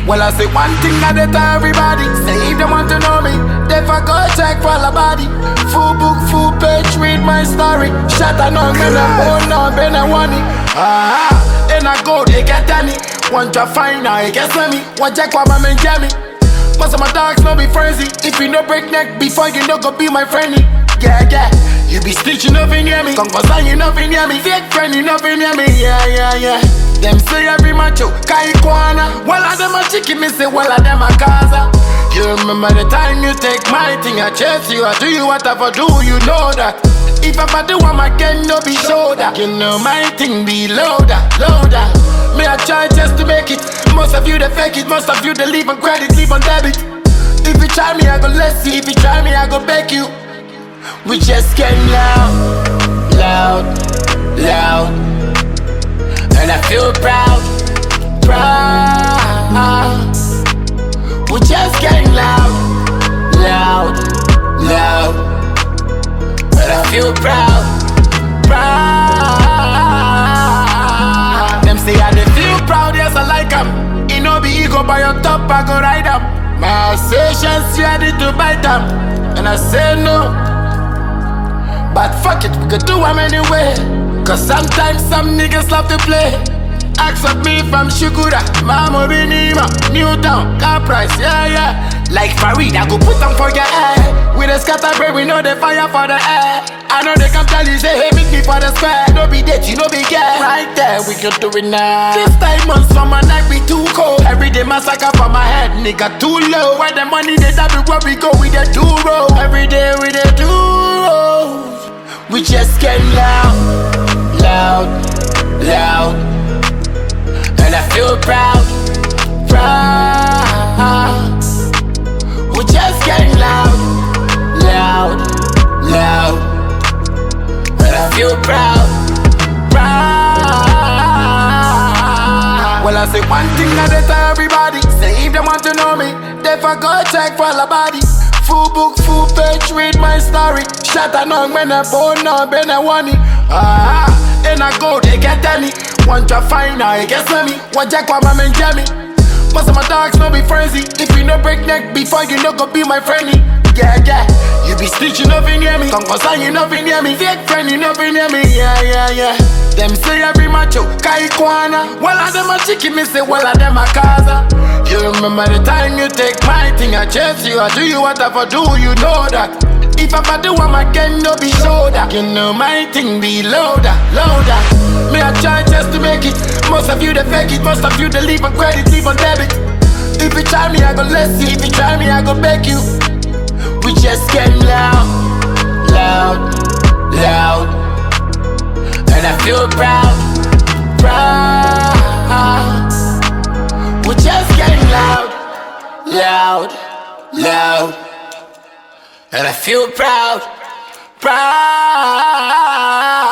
Well, I say one thing at a time, everybody. Say if they want to know me, they for go check for the body. Full book, full page, read my story. Shut on, man, I'm no, ben I want it. And I go, they get any. Want to find out, I guess me. Want check what my man Jammy. Most of my dogs no be frenzy. If you no break neck before you no go be my friendly. Yeah, yeah. You be stitching up in near me. Come for sign you nothing near me. Fake friend you nothing near me. Yeah, yeah, yeah. Them say every macho, kai kwana. Well, I them a chicken, me say, well, I them a casa. You remember the time you take my thing, I chase you, I do you whatever do, you know that. If I do one again, no be shoulder. You know my thing be loader, loader. Me I try just to make it. Most of you they fake it, most of you they leave on credit, leave on debit. If you try me, I go let's see. If you try me, I go beg you. We just get loud, loud, loud. And I feel proud, proud. We just getting loud, loud, loud. And I feel proud, proud. Them say I dey feel proud, yes I like 'em. It no be ego, by your top I go ride 'em. My assertions ready to bite 'em. And I say no, but fuck it, we could do 'em anyway. Cause sometimes some niggas love to play. Ask of me from Shukura, Mama Binima, Newtown, car price, yeah, yeah. Like Farid, I go put them for your head. With a scatter bread, we know the fire for the air. I know they come tell you, say, hey, meet me for the square. No be dead, you no be gay. Right there, we can do it now. This time months from my night be too cold. Every day massacre for my head, nigga too low. Where the money they that be where we go with the duro. Every day with the duro. We just get loud, loud, loud. And I feel proud, proud. We just getting loud, loud, loud. And I feel proud, proud. Well, I say one thing at a time, everybody. Say if they want to know me, they for go check for the body. Full book, full page, read my story. Shut on, man, I born no, ben I want it. And I go, they get any. Want to find out, I guess me. Want check what my man Jammy. Most of my dogs no be frenzy. If you no break neck before you no go be my friendly. Yeah, yeah. You be stitching up in near me. Come for sign you nothing near me. Fake friend you nothing near me. Yeah, yeah, yeah. Them say every macho, kai kwana. Well, I them a chicken, me say, well, I them a casa. You remember the time you take my thing, I chase you, I do you whatever do, you know that. If I do one again, no be shoulder. You know my thing be loader, loader. Me I try just to make it. Most of you they fake it, most of you they leave on credit, leave on debit. If you try me, I go let's see. If you try me, I go beg you. We just get loud, loud, loud. And I feel proud, proud. We just getting loud, loud, loud. And I feel proud, proud.